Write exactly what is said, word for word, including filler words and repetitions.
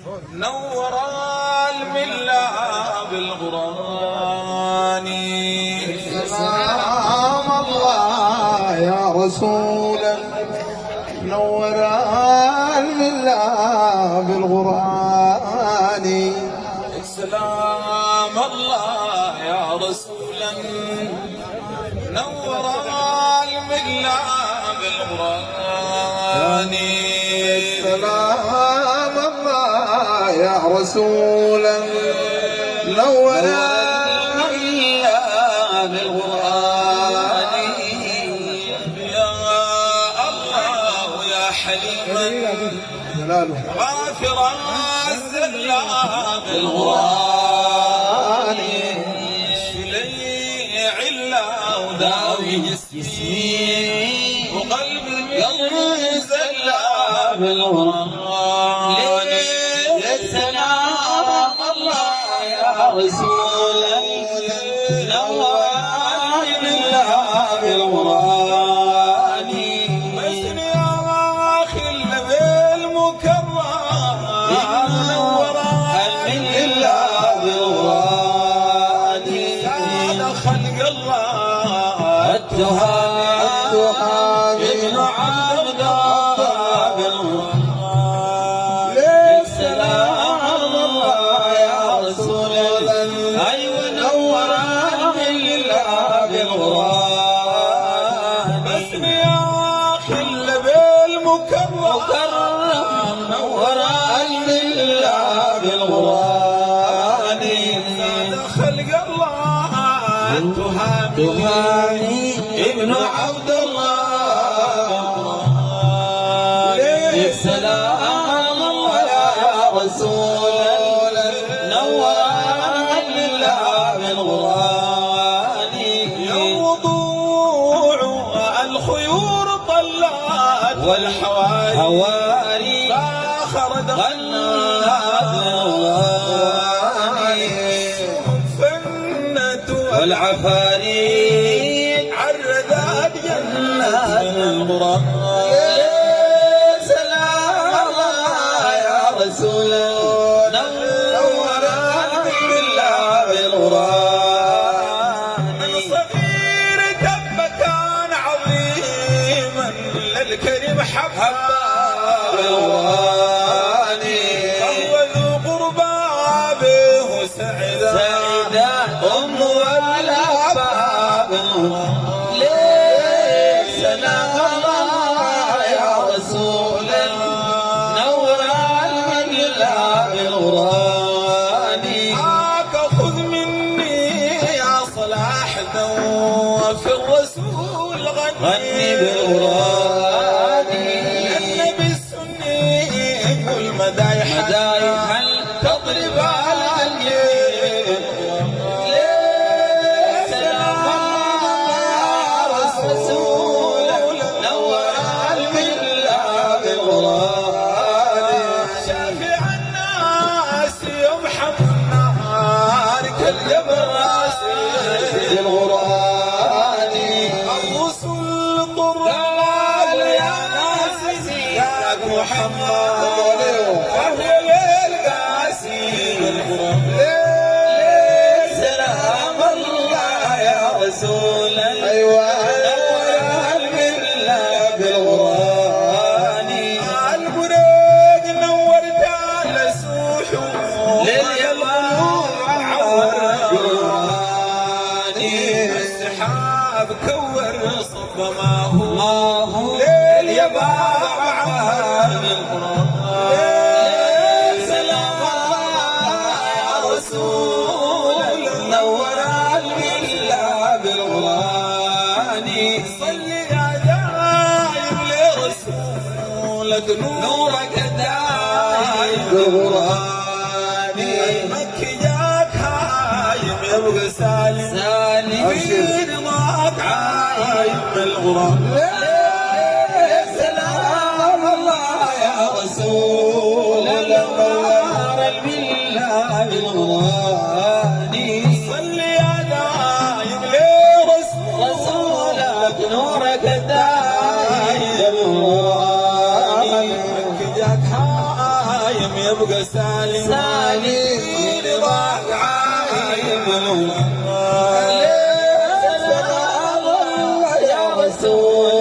نور الملة بالقرآن. سلام الله يا رسول نور الملة بالقرآن. سلام الله يا رسولا نور الملة بالقرآن. سلام الله يا رسولا نور الملة بالقرآن. يا الله يا حليما غافرا الزلا بالقرآن. لي علا وداوي جسمي وقلبي زلا بالقرآن. سلام الله يا رسولا نور الملة بالقرآن. مسني يا خل بالمكرم نور الملة بالقرآن. سعد خلق الله التهامي ابن عبد الله بالقرآن. سلام الله يا رسولا أيوة نور الملة بالقرآن. مسني يا خل بالمكرم نور الملة بالقرآن. سعد خلق الله التهامي ابن عبد الله. سلام الله يا رسول نور الملة بالقرآن. يوضوع الخيور طلات والحواري فاخرت غنات فنة والعفاريت عرضت جنات القرآن. سلام الله يا رسول نور الملة بالقرآن. من صغير تب كان عظيما للكريم حبا بالقرآن. فهو ذو قربى به سعدا سعيدا أم والأباب. سلام الله يا رسول نور الملة بالقرآن. هاك خذ مني يا صلاح ذو في الرسول غني غني بالقرآن. النبي السني والمدايح مدايح تضرب على اليد. سلام الله يا رسول نور الملة بالقرآن. شافع الناس يمحم النار كالجبراس بالقرآن. الرسل طرال يا ناس زياد محمد فهو للقاسي سلام الله يا رسول أيوة نور الملة بالقرآن. البريد نورت على سوحه لليمن عور بالقرآن. السحاب كور صب ما هو ما هو لليباب عمار بالقرآن. سلام الله يا رسول نور الملة بالقرآن. صل يا دايم لرسولك نورك دايم بالقرآن. مكي جاك هايم يبقى سالم سالم في رضاك عايم بالغرام. سلام الله يا رسول نور الملة بالقرآن. صل يا دايم لرسولك رسولك نورك دايم بالقرآن. مكي جاك هايم يبقى سالم سالم رضاك عايم سلام الله يا رسول